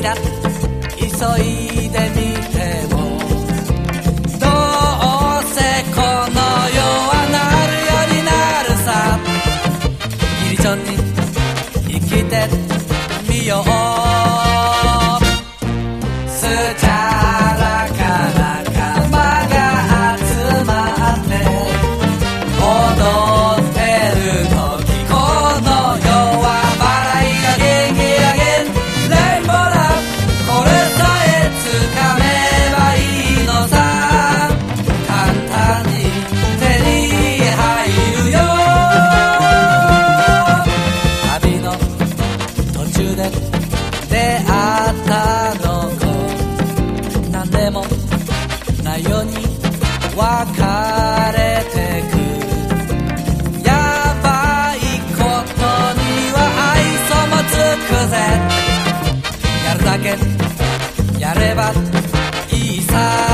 だ急いでみてもどうせこの世はなるようになるさ義理チョンに生きてみようスチャラから仲間が集まって踊ってる時この世は笑いが元気あげレインボーラブこれさえつかめばいいのさ簡単に手に入るよ旅の途中で出会ったの子何でもないように別れてくやばいことには愛想もつくぜやるだけやればいいさ